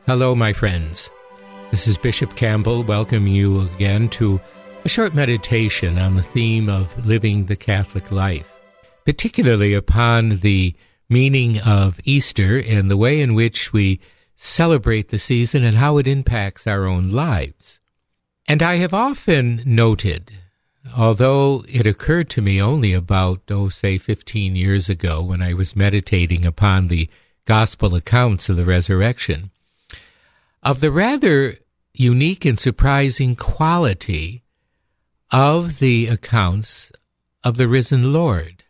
Hello, my friends. This is Bishop Campbell welcoming you again to a short meditation on the theme of living the Catholic life, particularly upon the meaning of Easter and the way in which we celebrate the season and how it impacts our own lives. And I have often noted, although it occurred to me only about, 15 years ago when I was meditating upon the gospel accounts of the resurrection, of the rather unique and surprising quality of the accounts of the risen Lord.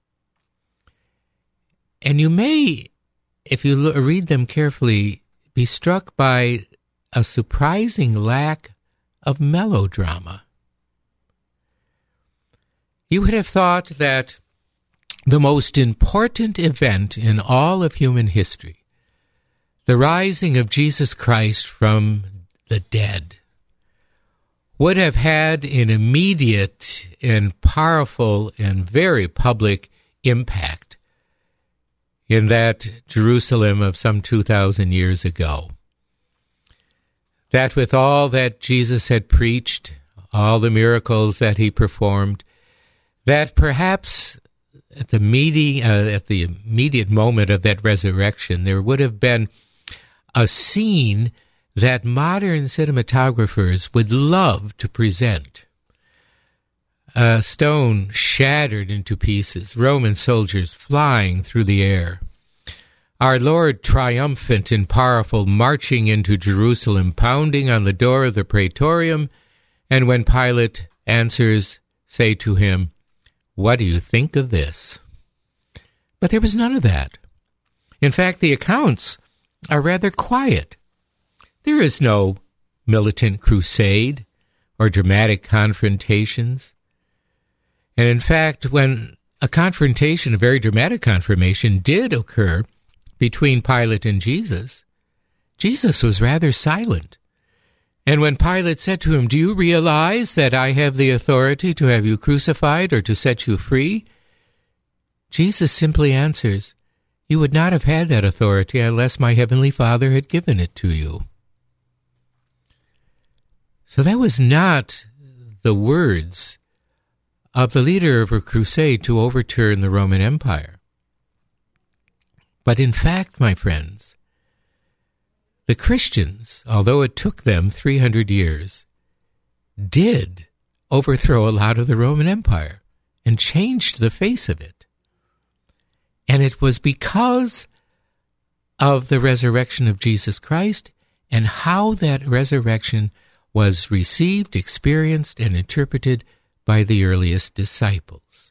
And you may, if you read them carefully, be struck by a surprising lack of melodrama. You would have thought that the most important event in all of human history, the rising of Jesus Christ from the dead, would have had an immediate and powerful and very public impact in that Jerusalem of some 2,000 years ago. That with all that Jesus had preached, all the miracles that he performed, that perhaps at the immediate moment of that resurrection, there would have been a scene that modern cinematographers would love to present. A stone shattered into pieces, Roman soldiers flying through the air, our Lord triumphant and powerful marching into Jerusalem, pounding on the door of the Praetorium, and when Pilate answers, say to him, "What do you think of this?" But there was none of that. In fact, the accounts are rather quiet. There is no militant crusade or dramatic confrontations. And in fact, when a confrontation, a very dramatic confrontation, did occur between Pilate and Jesus, Jesus was rather silent. And when Pilate said to him, "Do you realize that I have the authority to have you crucified or to set you free?" Jesus simply answers, "You would not have had that authority unless my heavenly Father had given it to you." So that was not the words of the leader of a crusade to overturn the Roman Empire. But in fact, my friends, the Christians, although it took them 300 years, did overthrow a lot of the Roman Empire and changed the face of it. And it was because of the resurrection of Jesus Christ and how that resurrection was received, experienced, and interpreted by the earliest disciples.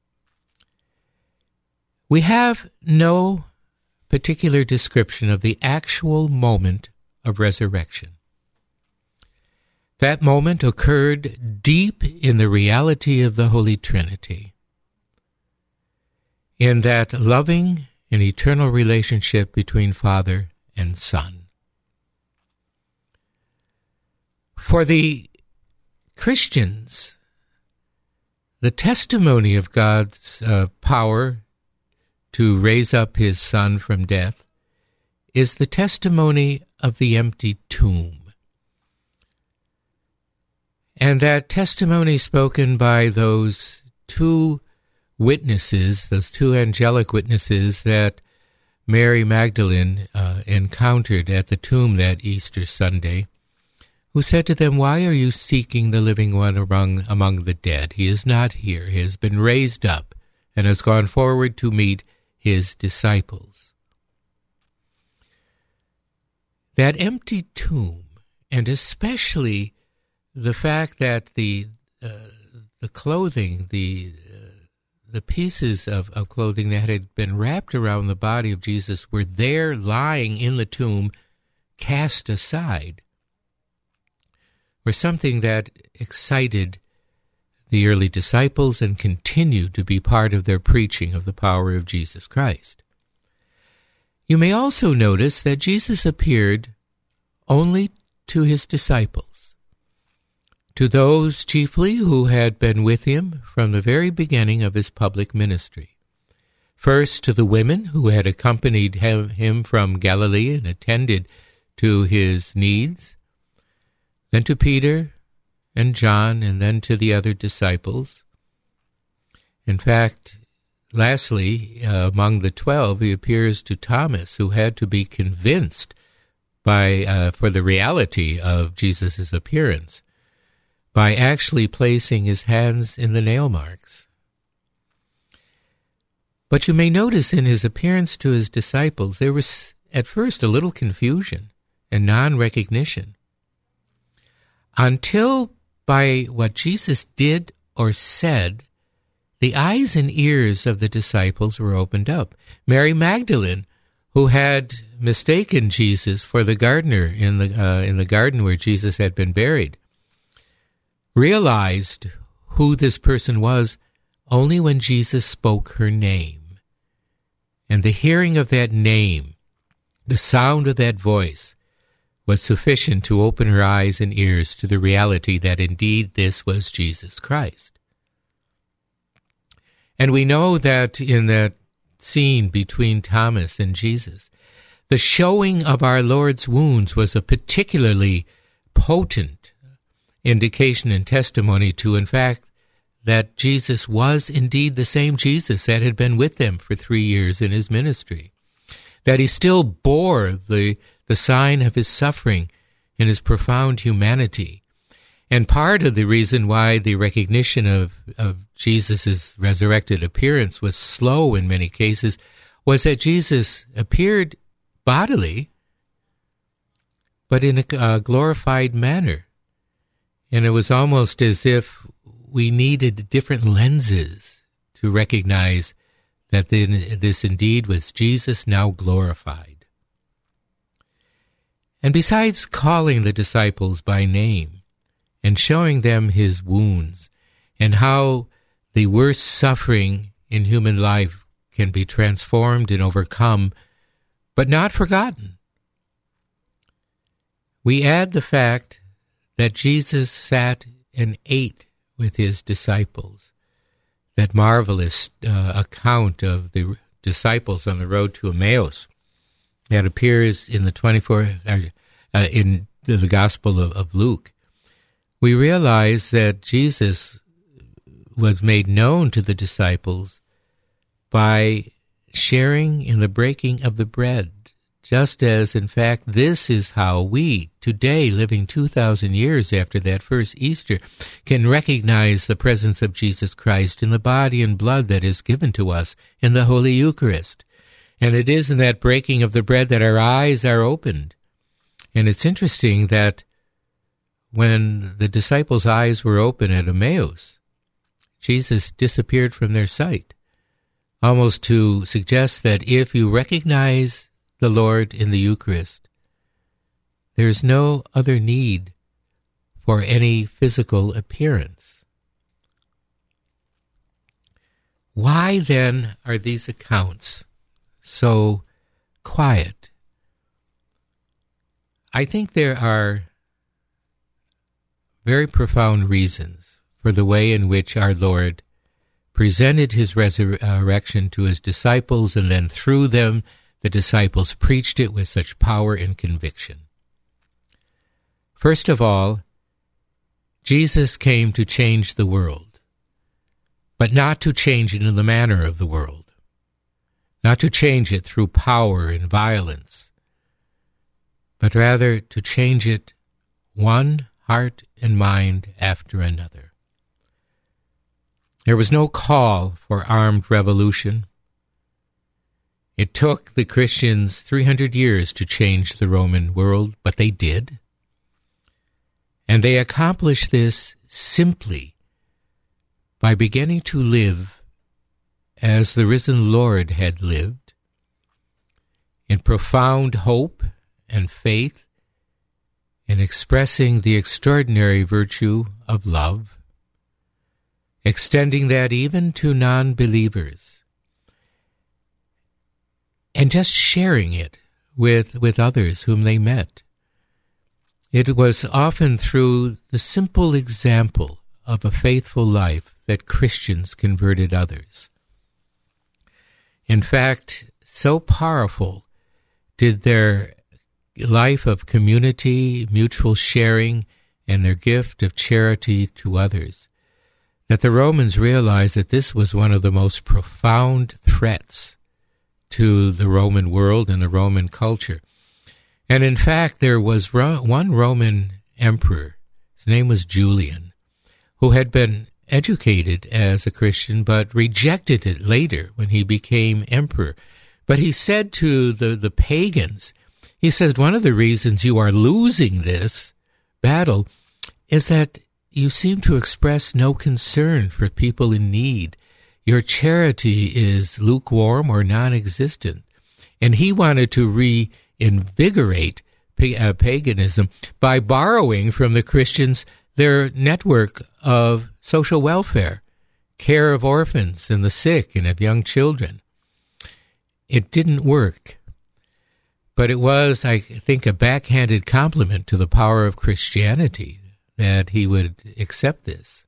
We have no particular description of the actual moment of resurrection. That moment occurred deep in the reality of the Holy Trinity, in that loving and eternal relationship between Father and Son. For the Christians, the testimony of God's power to raise up his Son from death is the testimony of the empty tomb. And that testimony spoken by those two witnesses, those two angelic witnesses that Mary Magdalene encountered at the tomb that Easter Sunday, who said to them, "Why are you seeking the living one among the dead? He is not here. He has been raised up and has gone forward to meet his disciples." That empty tomb, and especially the fact that the clothing, the pieces of clothing that had been wrapped around the body of Jesus were there lying in the tomb, cast aside, were something that excited the early disciples and continued to be part of their preaching of the power of Jesus Christ. You may also notice that Jesus appeared only to his disciples, to those chiefly who had been with him from the very beginning of his public ministry. First, to the women who had accompanied him from Galilee and attended to his needs, then to Peter and John, and then to the other disciples. In fact, lastly, among the 12, he appears to Thomas, who had to be convinced for the reality of Jesus' appearance by actually placing his hands in the nail marks. But you may notice in his appearance to his disciples, there was at first a little confusion and non-recognition, until by what Jesus did or said, the eyes and ears of the disciples were opened up. Mary Magdalene, who had mistaken Jesus for the gardener in the garden where Jesus had been buried, realized who this person was only when Jesus spoke her name. And the hearing of that name, the sound of that voice, was sufficient to open her eyes and ears to the reality that indeed this was Jesus Christ. And we know that in that scene between Thomas and Jesus, the showing of our Lord's wounds was a particularly potent indication and testimony to, in fact, that Jesus was indeed the same Jesus that had been with them for 3 years in his ministry, that he still bore the sign of his suffering in his profound humanity. And part of the reason why the recognition of Jesus' resurrected appearance was slow in many cases was that Jesus appeared bodily, but in a glorified manner. And it was almost as if we needed different lenses to recognize that this indeed was Jesus now glorified. And besides calling the disciples by name and showing them his wounds and how the worst suffering in human life can be transformed and overcome, but not forgotten, we add the fact that Jesus sat and ate with his disciples. That marvelous account of the disciples on the road to Emmaus that appears in the in the Gospel of Luke. We realize that Jesus was made known to the disciples by sharing in the breaking of the bread, just as, in fact, this is how we, today, living 2,000 years after that first Easter, can recognize the presence of Jesus Christ in the body and blood that is given to us in the Holy Eucharist. And it is in that breaking of the bread that our eyes are opened. And it's interesting that when the disciples' eyes were open at Emmaus, Jesus disappeared from their sight, almost to suggest that if you recognize the Lord in the Eucharist, there's no other need for any physical appearance. Why then are these accounts so quiet? I think there are very profound reasons for the way in which our Lord presented his resurrection to his disciples, and then through them the disciples preached it with such power and conviction. First of all, Jesus came to change the world, but not to change it in the manner of the world, not to change it through power and violence, but rather to change it one heart and mind after another. There was no call for armed revolution. It took the Christians 300 years to change the Roman world, but they did. And they accomplished this simply by beginning to live as the risen Lord had lived, in profound hope and faith, in expressing the extraordinary virtue of love, extending that even to non-believers, and just sharing it with others whom they met. It was often through the simple example of a faithful life that Christians converted others. In fact, so powerful did their life of community, mutual sharing, and their gift of charity to others, that the Romans realized that this was one of the most profound threats to the Roman world and the Roman culture. And in fact, there was one Roman emperor, his name was Julian, who had been educated as a Christian but rejected it later when he became emperor. But he said to the pagans, he said, one of the reasons you are losing this battle is that you seem to express no concern for people in need. Your charity is lukewarm or non-existent. And he wanted to reinvigorate paganism by borrowing from the Christians their network of social welfare, care of orphans and the sick and of young children. It didn't work. But it was, I think, a backhanded compliment to the power of Christianity that he would accept this.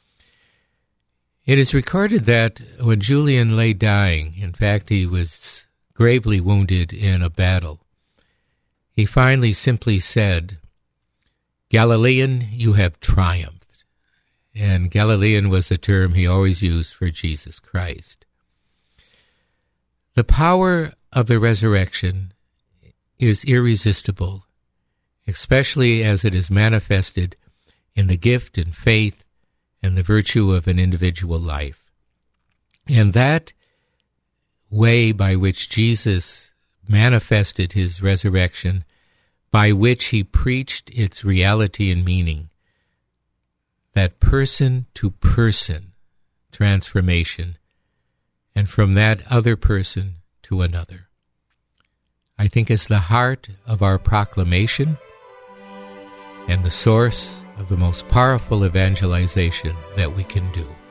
It is recorded that when Julian lay dying, in fact, he was gravely wounded in a battle, he finally simply said, "Galilean, you have triumphed." And Galilean was the term he always used for Jesus Christ. The power of the resurrection is irresistible, especially as it is manifested in the gift and faith and the virtue of an individual life. And that way by which Jesus manifested his resurrection, by which he preached its reality and meaning, that person-to-person transformation, and from that other person to another, I think is the heart of our proclamation and the source of the most powerful evangelization that we can do.